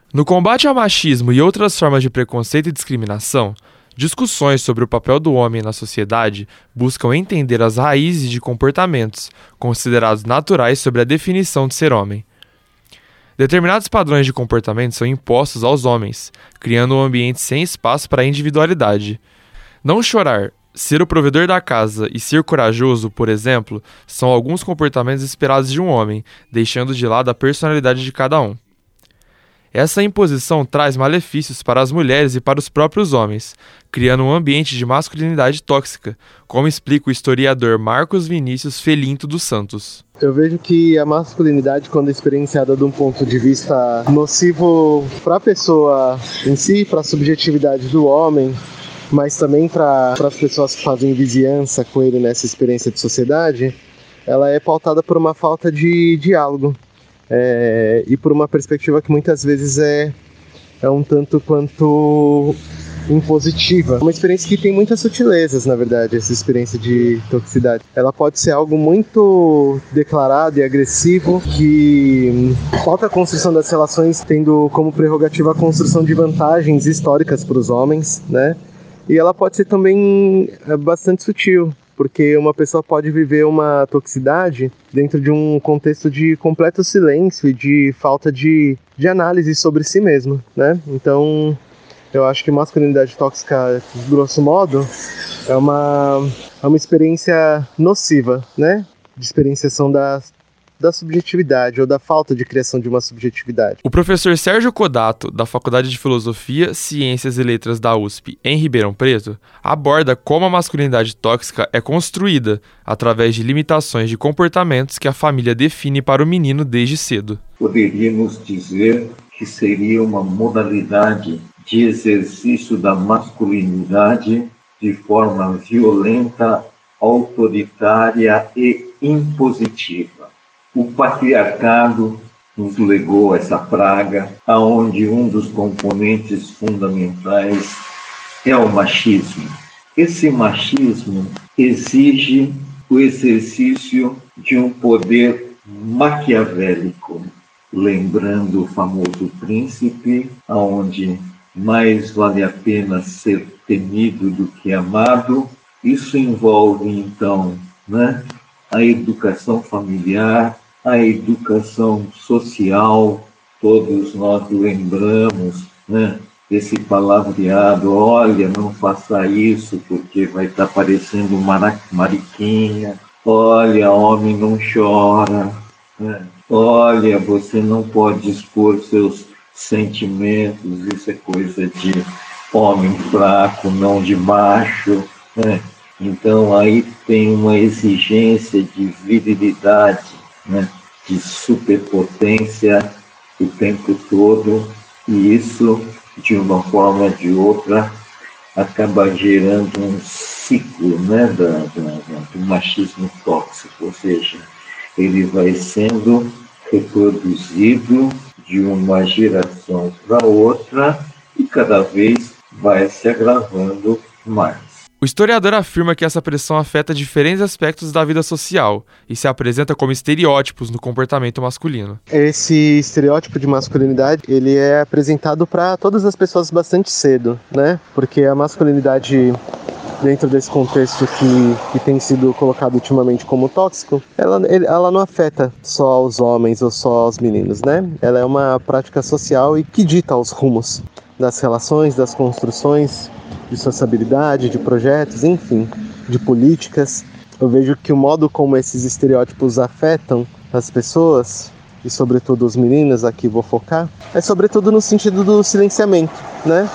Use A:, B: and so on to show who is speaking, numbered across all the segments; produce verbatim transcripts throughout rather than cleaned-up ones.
A: No combate ao machismo e outras formas de preconceito e discriminação, discussões sobre o papel do homem na sociedade buscam entender as raízes de comportamentos considerados naturais sobre a definição de ser homem. Determinados padrões de comportamento são impostos aos homens, criando um ambiente sem espaço para a individualidade. Não chorar, ser o provedor da casa e ser corajoso, por exemplo, são alguns comportamentos esperados de um homem, deixando de lado a personalidade de cada um. Essa imposição traz malefícios para as mulheres e para os próprios homens, criando um ambiente de masculinidade tóxica, como explica o historiador Marcos Vinícius Felinto dos Santos.
B: Eu vejo que a masculinidade, quando experienciada de um ponto de vista nocivo para a pessoa em si, para a subjetividade do homem, mas também para as pessoas que fazem vizinhança com ele nessa experiência de sociedade, ela é pautada por uma falta de diálogo. É, e por uma perspectiva que muitas vezes é, é um tanto quanto impositiva. Uma experiência que tem muitas sutilezas, na verdade, essa experiência de toxicidade. Ela pode ser algo muito declarado e agressivo, que falta a construção das relações tendo como prerrogativa a construção de vantagens históricas para os homens, né? E ela pode ser também bastante sutil, porque uma pessoa pode viver uma toxicidade dentro de um contexto de completo silêncio e de falta de, de análise sobre si mesma, né? Então, eu acho que masculinidade tóxica, grosso modo, é uma, é uma experiência nociva, né? De experienciação da, da subjetividade ou da falta de criação de uma subjetividade.
A: O professor Sérgio Codato, da Faculdade de Filosofia, Ciências e Letras da U S P, em Ribeirão Preto, aborda como a masculinidade tóxica é construída através de limitações de comportamentos que a família define para o menino desde cedo.
C: Poderíamos dizer que seria uma modalidade de exercício da masculinidade de forma violenta, autoritária e impositiva. O patriarcado nos legou essa praga, onde um dos componentes fundamentais é o machismo. Esse machismo exige o exercício de um poder maquiavélico, lembrando o famoso príncipe, onde mais vale a pena ser temido do que amado. Isso envolve, então, né, a educação familiar, a educação social. Todos nós lembramos, né, desse palavreado: olha, não faça isso porque vai estar parecendo uma mariquinha, olha, homem não chora, né? Olha, você não pode expor seus sentimentos, isso é coisa de homem fraco, não de macho, né? Então aí tem uma exigência de virilidade, né, de superpotência o tempo todo, e isso, de uma forma ou de outra, acaba gerando um ciclo, né, da, da, da, do machismo tóxico, ou seja, ele vai sendo reproduzido de uma geração para outra e cada vez vai se agravando mais.
A: O historiador afirma que essa pressão afeta diferentes aspectos da vida social e se apresenta como estereótipos no comportamento masculino.
B: Esse estereótipo de masculinidade, ele é apresentado para todas as pessoas bastante cedo, né? Porque a masculinidade, dentro desse contexto que, que tem sido colocado ultimamente como tóxico, ela, ela não afeta só os homens ou só os meninos, né? Ela é uma prática social e que dita os rumos das relações, das construções, de sociabilidade, de projetos, enfim, de políticas. Eu vejo que o modo como esses estereótipos afetam as pessoas, e sobretudo os meninos, aqui vou focar, é sobretudo no sentido do silenciamento, né?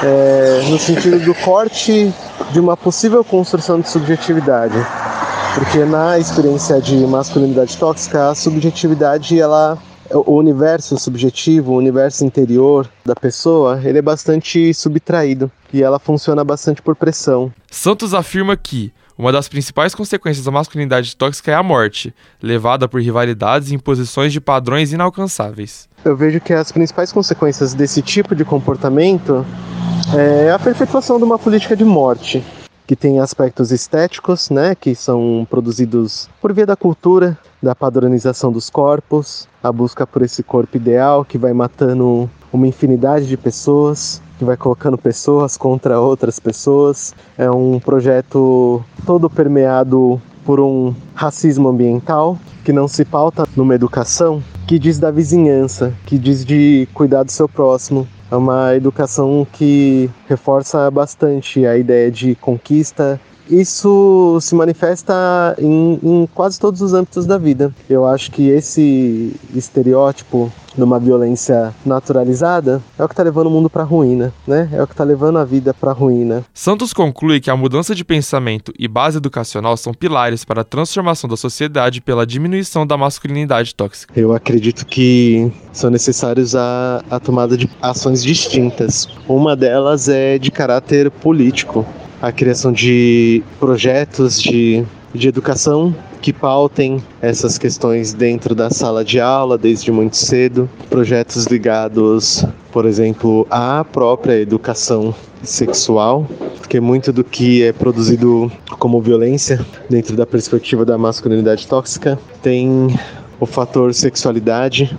B: É, no sentido do corte de uma possível construção de subjetividade. Porque na experiência de masculinidade tóxica, a subjetividade, ela... o universo subjetivo, o universo interior da pessoa, ele é bastante subtraído e ela funciona bastante por pressão.
A: Santos afirma que uma das principais consequências da masculinidade tóxica é a morte, levada por rivalidades e imposições de padrões inalcançáveis.
B: Eu vejo que as principais consequências desse tipo de comportamento é a perpetuação de uma política de morte, que tem aspectos estéticos, né, que são produzidos por via da cultura, da padronização dos corpos, a busca por esse corpo ideal que vai matando uma infinidade de pessoas, que vai colocando pessoas contra outras pessoas. É um projeto todo permeado por um racismo ambiental, que não se pauta numa educação que diz da vizinhança, que diz de cuidar do seu próximo. É uma educação que reforça bastante a ideia de conquista. Isso se manifesta em, em quase todos os âmbitos da vida. Eu acho que esse estereótipo de uma violência naturalizada é o que está levando o mundo para a ruína, né? É o que está levando a vida para a ruína.
A: Santos conclui que a mudança de pensamento e base educacional são pilares para a transformação da sociedade pela diminuição da masculinidade tóxica.
B: Eu acredito que são necessários a, a tomada de ações distintas. Uma delas é de caráter político. A criação de projetos de, de educação que pautem essas questões dentro da sala de aula desde muito cedo. Projetos ligados, por exemplo, à própria educação sexual, porque muito do que é produzido como violência dentro da perspectiva da masculinidade tóxica tem o fator sexualidade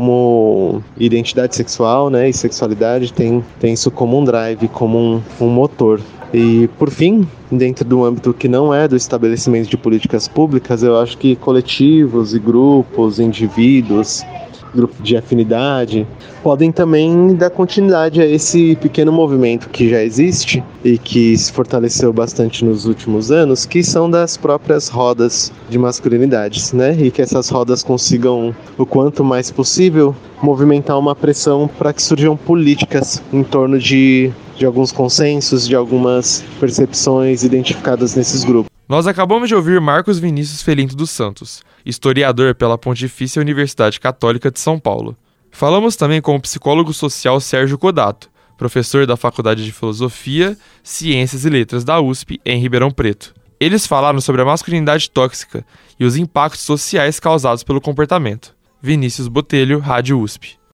B: como identidade sexual, né? E sexualidade tem, tem isso como um drive, como um, um motor. E, por fim, dentro do âmbito que não é do estabelecimento de políticas públicas, eu acho que coletivos e grupos, indivíduos, grupos de afinidade, podem também dar continuidade a esse pequeno movimento que já existe e que se fortaleceu bastante nos últimos anos, que são das próprias rodas de masculinidades, né? E que essas rodas consigam, o quanto mais possível, movimentar uma pressão para que surjam políticas em torno de, de alguns consensos, de algumas percepções identificadas nesses grupos.
A: Nós acabamos de ouvir Marcos Vinícius Felinto dos Santos, historiador pela Pontifícia Universidade Católica de São Paulo. Falamos também com o psicólogo social Sérgio Codato, professor da Faculdade de Filosofia, Ciências e Letras da U S P em Ribeirão Preto. Eles falaram sobre a masculinidade tóxica e os impactos sociais causados pelo comportamento. Vinícius Botelho, Rádio U S P.